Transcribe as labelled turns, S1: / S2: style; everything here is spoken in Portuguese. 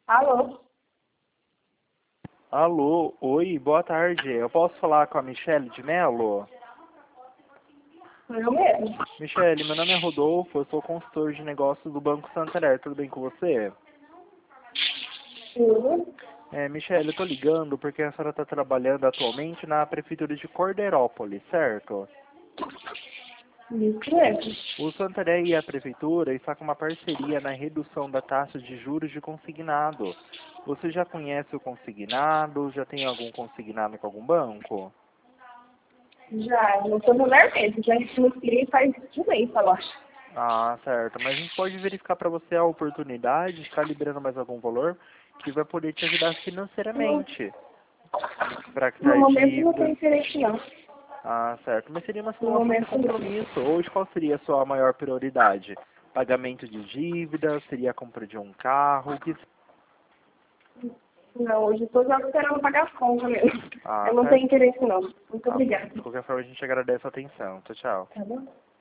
S1: Alô?
S2: Alô, oi, boa tarde. Eu posso falar com a Michele de Mello?
S1: Eu mesmo.
S2: Michele, meu nome é Rodolfo, eu sou consultor de negócios do Banco Santander. Tudo bem com você?
S1: Tudo.
S2: Michele, eu tô ligando porque a senhora está trabalhando atualmente na Prefeitura de Corderópolis, certo?
S1: Isso mesmo.
S2: O Santander e a Prefeitura estão com uma parceria na redução da taxa de juros de consignado. Você já conhece o consignado? Já tem algum consignado com algum banco?
S1: Já, eu sou mulher mesmo. Já inscrevi faz um mês, eu acho.
S2: Ah, certo. Mas a gente pode verificar para você a oportunidade de estar liberando mais algum valor que vai poder te ajudar
S1: No,
S2: financeiramente para
S1: no
S2: quitar
S1: momento não tem
S2: dívidas.
S1: interesse, não.
S2: Ah, certo. Mas seria uma
S1: No
S2: simulação sem
S1: momento não.
S2: compromisso. Hoje, qual seria a sua maior prioridade? Pagamento de dívidas? Seria a compra de um carro?
S1: Não, hoje eu tô já esperando pagar as contas mesmo.
S2: Ah,
S1: Eu não
S2: certo.
S1: tenho interesse, não. Muito
S2: Tá bom.
S1: obrigada.
S2: De qualquer forma, a gente agradece a atenção. Tchau, tchau.
S1: Tá bom?